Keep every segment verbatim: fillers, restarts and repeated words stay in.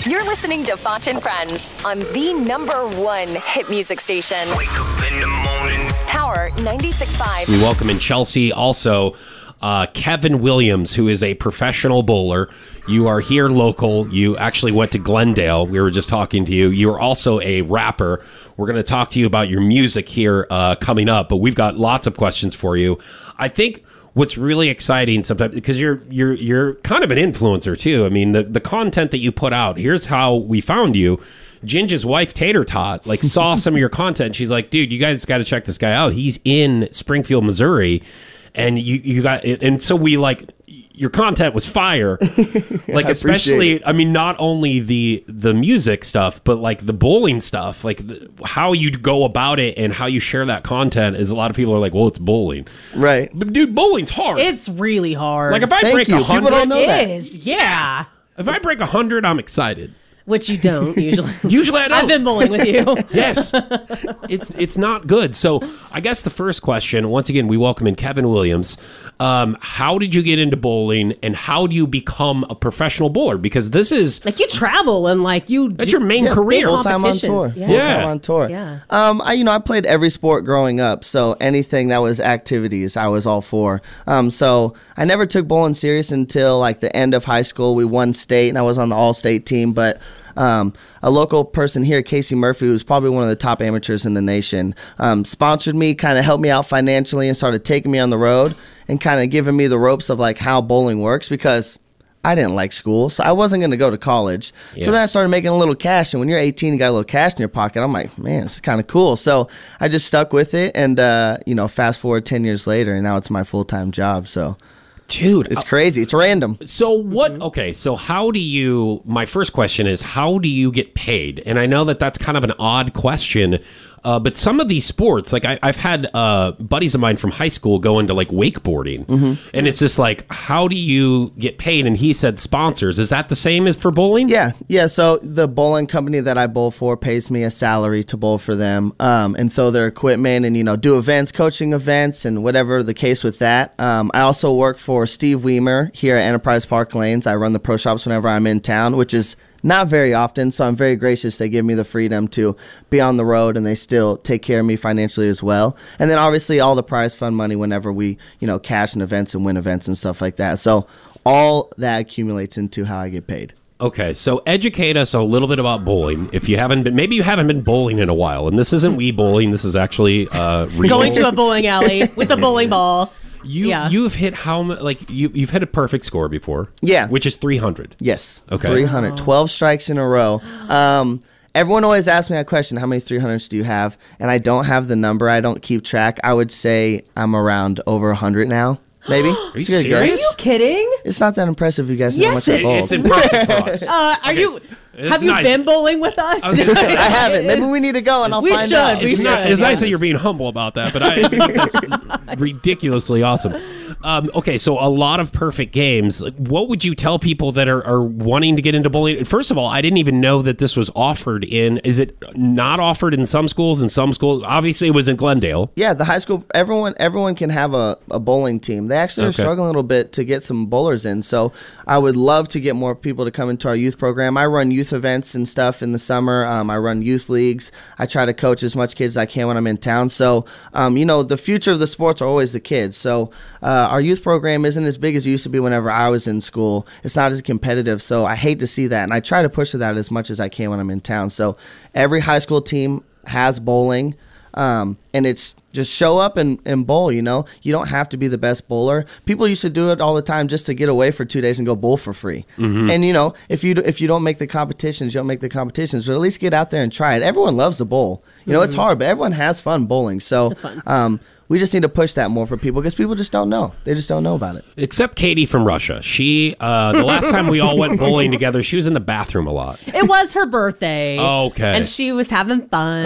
You're listening to Foch and Friends on the number one hit music station. Wake up in the morning. Power ninety-six point five. We welcome in Chelsea also uh, Kevin Williams, who is a professional bowler. You are here local. You actually went to Glendale. We were just talking to you. You're also a rapper. We're going to talk to you about your music here uh, coming up, but we've got lots of questions for you. I think what's really exciting sometimes, because you're you're you're kind of an influencer too. I mean, the, the content that you put out, here's how we found you. Ginger's wife, Tater Tot, like saw some of your content. She's like, dude, you guys got to check this guy out. He's in Springfield, Missouri. And you, you got it. And so we like, your content was fire. Like, I especially, I mean, not only the the music stuff, but like the bowling stuff, like the, how you go about it and how you share that content is a lot of people are like, well, it's bowling. Right. But dude, bowling's hard. It's really hard. Like if I Thank break you. a People hundred, don't know It that. is, yeah. if I break a hundred, I'm excited. Which you don't usually. Usually I don't. I've been bowling with you. Yes. It's it's not good. So I guess the first question, once again, we welcome in Kevin Williams. Um, how did you get into bowling and how do you become a professional bowler? Because this is... Like you travel and like you... That's do- your main Yeah, career. Full time on tour. competitions. Full Yeah. time Yeah. on tour. Yeah. Um, I you know I played every sport growing up, so anything that was activities, I was all for. Um, so I never took bowling serious until like the end of high school. We won state, and I was on the all state team. But um, a local person here, Casey Murphy, who's probably one of the top amateurs in the nation, um, sponsored me, kind of helped me out financially, and started taking me on the road and kind of giving me the ropes of like how bowling works because I didn't like school, so I wasn't going to go to college. Yeah. So then I started making a little cash, and when you're eighteen, you got a little cash in your pocket. I'm like, man, this is kind of cool. So I just stuck with it, and uh, you know, fast forward ten years later, and now it's my full time job. So Dude, it's crazy. It's random. so what, okay, so how do you, my first question is, how do you get paid? And I know that that's kind of an odd question, uh, but some of these sports, like I, I've had uh, buddies of mine from high school go into like wakeboarding, and it's just like, how do you get paid? And he said sponsors. Is that the same as for bowling? Yeah, yeah. So the bowling company that I bowl for pays me a salary to bowl for them, um, and throw their equipment and you know do events, coaching events, and whatever the case with that. Um, I also work for Steve Weimer here at Enterprise Park Lanes. I run the pro shops whenever I'm in town, which is not very often, so I'm very gracious. They give me the freedom to be on the road, and they still take care of me financially as well. And then obviously all the prize fund money whenever we, you know, cash in events and win events and stuff like that. So all that accumulates into how I get paid. Okay, so educate us a little bit about bowling. If you haven't been, maybe you haven't been bowling in a while, and this isn't Wii bowling. This is actually uh, real. Going to a bowling alley with a bowling ball. You Yeah. you've hit how mu- like you you've hit a perfect score before. Yeah. which is three hundred. Yes. Okay. three hundred. twelve strikes in a row. Um, everyone always asks me that question, how many three hundreds do you have? And I don't have the number. I don't keep track. I would say I'm around over one hundred now, maybe. Are you It's a good serious? guess. Are you kidding? It's not that impressive. You guys know Yes, how much I it- bowl. It's impressive to us. Uh, are you? It's Have you nice. been bowling with us? I was gonna say, I haven't. Maybe we need to go and I'll We find should. out. We It's, should. not, it's nice that Yes. you're being humble about that, but I think that's ridiculously awesome. Um, okay, so a lot of perfect games. Like, what would you tell people that are, are wanting to get into bowling? First of all, I didn't even know that this was offered in. Is it not offered in some schools? In some schools, obviously, it was in Glendale. Yeah, the high school, everyone everyone can have a, a bowling team. They actually are Okay. struggling a little bit to get some bowlers in. So I would love to get more people to come into our youth program. I run youth events and stuff in the summer. Um, I run youth leagues. I try to coach as much kids as I can when I'm in town. So, um, you know, the future of the sports are always the kids. So uh, our youth program isn't as big as it used to be whenever I was in school. It's not as competitive. So I hate to see that. And I try to push for that as much as I can when I'm in town. So every high school team has bowling. Um, and it's just show up and, and bowl, you know. You don't have to be the best bowler. People used to do it all the time just to get away for two days and go bowl for free. Mm-hmm. And, you know, if you, do, if you don't make the competitions, you don't make the competitions. But at least get out there and try it. Everyone loves to bowl. You know, it's hard, but everyone has fun bowling. So It's fun. um, we just need to push that more for people because people just don't know. They just don't know about it. Except Katie from Russia. She, uh, the last time we all went bowling together, she was in the bathroom a lot. It was her birthday. Okay. And she was having fun.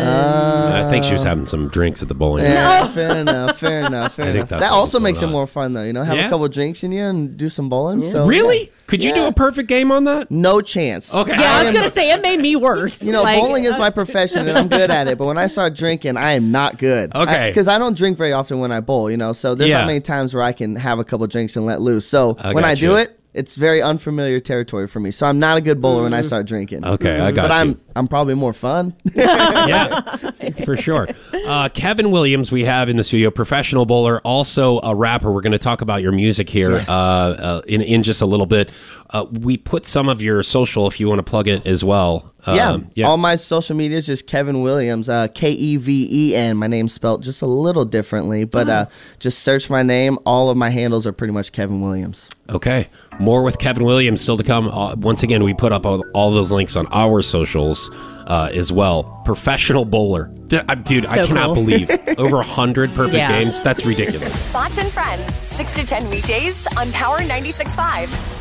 I think she was having some drinks at the bowling. Yeah, fair enough, fair enough, fair I think enough. that's That what was also going makes it on. more fun, though. You know, have Yeah? a couple drinks in you and do some bowling. So Really? yeah. Could you do Yeah. a perfect game on that? No chance. Okay. yeah, I I was am- going to say it made me worse. You know, Like, bowling is my profession and I'm good at it. But when I start drinking, I am not good. Okay. Because I, I don't drink very often when I bowl, you know. So there's Yeah. not many times where I can have a couple drinks and let loose. So I when got I you. do it, it's very unfamiliar territory for me. So I'm not a good bowler when I start drinking. Okay, I got but you. I'm I'm probably more fun. Yeah, for sure. Uh, Kevin Williams, we have in the studio, professional bowler, also a rapper. We're going to talk about your music here Yes. uh, uh, in in just a little bit. Uh, we put some of your social, if you want to plug it as well. yeah. Um, yeah. All my social media is just Kevin Williams, uh, K E V E N. My name's spelled just a little differently, but uh, just search my name. All of my handles are pretty much Kevin Williams. Okay. More with Kevin Williams still to come. Uh, once again, we put up all, all those links on our socials uh, as well. Professional bowler. Th- uh, Dude, I So cannot cool. believe over one hundred perfect Yeah. games. That's ridiculous. Foch and Friends, six to ten weekdays on Power ninety-six point five.